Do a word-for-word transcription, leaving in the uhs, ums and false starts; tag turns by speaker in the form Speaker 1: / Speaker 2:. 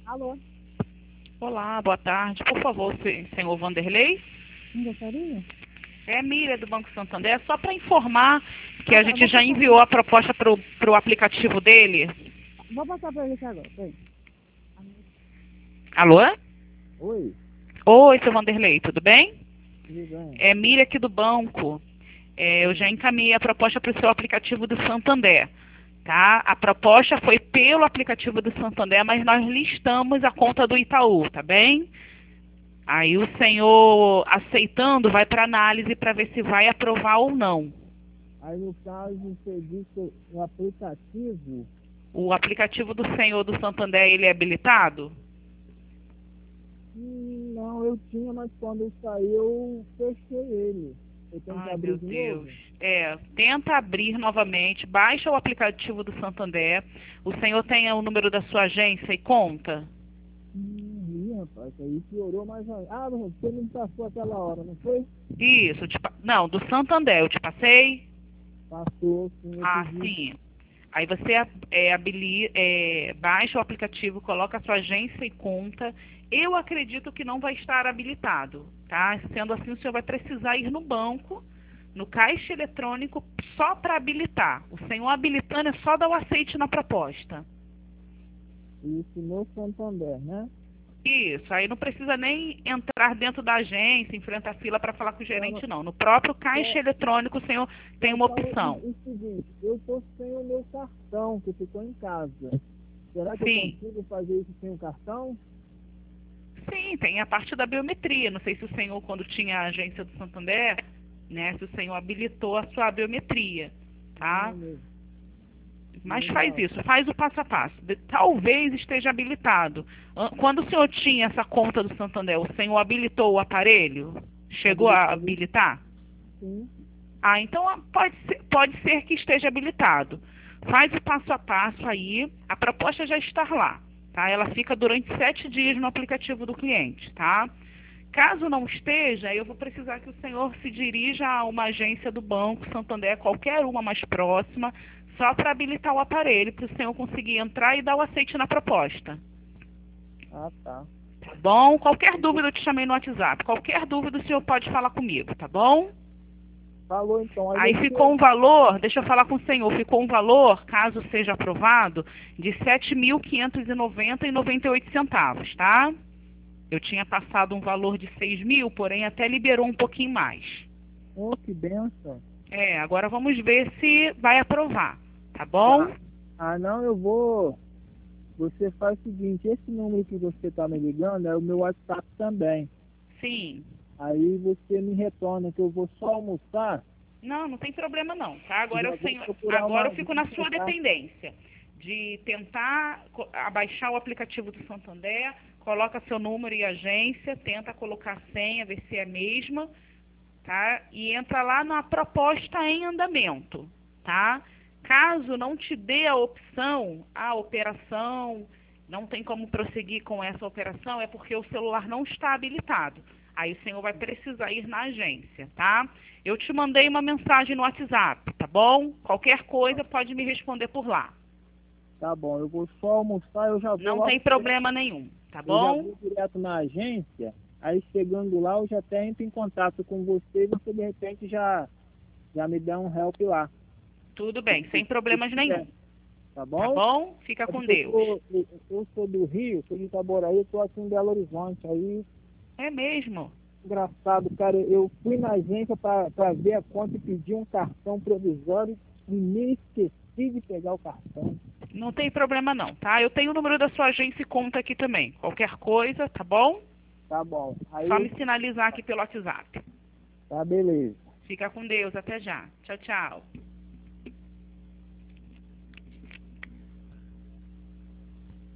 Speaker 1: Alô,
Speaker 2: Olá, boa tarde. Por favor, se- senhor Vanderlei.
Speaker 1: não gostaria?
Speaker 2: É Miriam do Banco Santander. É só para informar que
Speaker 1: Ah,
Speaker 2: a
Speaker 1: tá,
Speaker 2: gente
Speaker 1: vou
Speaker 2: já
Speaker 1: passar,
Speaker 2: enviou a proposta para o aplicativo dele.
Speaker 1: vou passar pra ele aqui agora, peraí.
Speaker 2: Alô?
Speaker 1: Oi,
Speaker 2: Oi, seu Vanderlei, tudo bem?
Speaker 1: tudo bem?
Speaker 2: É Miriam aqui do banco. É, eu já
Speaker 1: Sim.
Speaker 2: encaminhei a proposta para o seu aplicativo do Santander. Tá? A proposta foi pelo aplicativo do Santander, mas nós listamos a conta do Itaú, tá bem? Aí o senhor aceitando vai para análise para ver se vai aprovar ou não.
Speaker 1: Aí no caso você disse o aplicativo,
Speaker 2: O aplicativo do senhor do Santander, ele é habilitado?
Speaker 1: hum, não, eu tinha, mas quando eu saí eu fechei ele. Eu tenho que
Speaker 2: Ai,
Speaker 1: abrir
Speaker 2: meu
Speaker 1: de
Speaker 2: Deus.
Speaker 1: novo?
Speaker 2: É, tenta abrir novamente, baixa o aplicativo do Santander. O senhor tem o número da sua agência e conta?
Speaker 1: Hum, ih, rapaz, aí piorou mais ainda. Ah, não, você me passou aquela hora, não foi?
Speaker 2: Isso, te pa- não, do Santander, eu te passei?
Speaker 1: Passou, sim, eu
Speaker 2: Ah,
Speaker 1: pedi.
Speaker 2: sim. Aí você é, habili- é, baixa o aplicativo, coloca a sua agência e conta. Eu acredito que não vai estar habilitado, tá? Sendo assim, o senhor vai precisar ir no banco, no caixa eletrônico, só para habilitar. O senhor habilitando é só dar o aceite na proposta.
Speaker 1: Isso no Santander, né?
Speaker 2: Isso, aí não precisa nem entrar dentro da agência, enfrentar a fila para falar com o
Speaker 1: Ela,
Speaker 2: gerente, não. No próprio
Speaker 1: só,
Speaker 2: caixa eletrônico, o senhor tem
Speaker 1: só
Speaker 2: uma
Speaker 1: fala o,
Speaker 2: opção.
Speaker 1: o seguinte, eu tô sem o meu cartão, que ficou em casa. Será que eu
Speaker 2: Sim.
Speaker 1: consigo fazer isso sem o cartão?
Speaker 2: Sim, tem a parte da biometria. Não sei se o senhor, quando tinha a agência do Santander, né, se o senhor habilitou a sua biometria, tá?
Speaker 1: Não, meu.
Speaker 2: Mas faz
Speaker 1: Legal.
Speaker 2: isso, faz o passo a passo. De- Talvez esteja habilitado. An- Quando o senhor tinha essa conta do Santander, o senhor habilitou o aparelho? Chegou a
Speaker 1: Habilitei,
Speaker 2: habilitar?
Speaker 1: sim.
Speaker 2: Ah, então ah, pode ser, pode ser que esteja habilitado. Faz o passo a passo aí, a proposta já está lá, tá? Ela fica durante sete dias no aplicativo do cliente, tá? Caso não esteja, eu vou precisar que o senhor se dirija a uma agência do Banco Santander, qualquer uma mais próxima, só para habilitar o aparelho, para o senhor conseguir entrar e dar o aceite na proposta.
Speaker 1: Ah, tá.
Speaker 2: Tá bom? Qualquer
Speaker 1: Eu vou-
Speaker 2: dúvida eu te chamei no WhatsApp. Qualquer dúvida o senhor pode falar comigo, tá bom?
Speaker 1: Falou então, aí
Speaker 2: Aí ficou
Speaker 1: você.
Speaker 2: um valor, deixa eu falar com o senhor, ficou um valor, caso seja aprovado, de sete mil quinhentos e noventa e noventa e oito centavos, tá? Eu tinha passado um valor de seis mil, porém até liberou um pouquinho mais.
Speaker 1: Oh, que benção.
Speaker 2: É, agora vamos ver se vai aprovar, tá bom?
Speaker 1: Tá. Ah, não, eu vou. Você faz o seguinte, esse número que você tá me ligando é o meu WhatsApp também.
Speaker 2: Sim.
Speaker 1: Aí você me retorna que eu vou só almoçar
Speaker 2: Não, não tem problema não, tá?
Speaker 1: e
Speaker 2: Agora
Speaker 1: já
Speaker 2: eu,
Speaker 1: vou
Speaker 2: tenho,
Speaker 1: procurar
Speaker 2: agora
Speaker 1: uma
Speaker 2: eu fico na
Speaker 1: agência,
Speaker 2: sua
Speaker 1: tá?
Speaker 2: dependência de tentar co- abaixar o aplicativo do Santander, coloca seu número e agência, tenta colocar a senha, ver se é a mesma, tá? E entra lá na proposta em andamento, tá? Caso não te dê a opção, a operação, não tem como prosseguir com essa operação, é porque o celular não está habilitado. Aí o senhor vai precisar ir na agência, tá? Eu te mandei uma mensagem no WhatsApp, tá bom? Qualquer coisa pode me responder por lá.
Speaker 1: Tá bom, eu vou só almoçar, eu já vou
Speaker 2: Não
Speaker 1: logo
Speaker 2: tem
Speaker 1: direto,
Speaker 2: problema nenhum, tá
Speaker 1: eu já
Speaker 2: bom?
Speaker 1: vou direto na agência, aí chegando lá eu já até entro em contato com você e você de repente já, já me dá um help lá.
Speaker 2: Tudo
Speaker 1: Se,
Speaker 2: bem,
Speaker 1: se,
Speaker 2: sem
Speaker 1: se
Speaker 2: problemas
Speaker 1: quiser,
Speaker 2: nenhum,
Speaker 1: tá
Speaker 2: tá
Speaker 1: bom?
Speaker 2: bom? Fica
Speaker 1: É
Speaker 2: com
Speaker 1: porque eu
Speaker 2: Deus.
Speaker 1: sou, eu, eu sou do Rio, sou de Itaboraí, eu tô aqui em Belo Horizonte. Aí,
Speaker 2: É mesmo.
Speaker 1: engraçado, cara, eu fui na agência para ver a conta e pedi um cartão provisório e me esqueci de pegar o cartão.
Speaker 2: Não tem problema não, tá? Eu tenho o número da sua agência e conta aqui também. Qualquer coisa, tá bom?
Speaker 1: Tá bom.
Speaker 2: Só
Speaker 1: Aí,
Speaker 2: me sinalizar aqui pelo WhatsApp.
Speaker 1: tá beleza.
Speaker 2: Fica com Deus, até já. Tchau, tchau.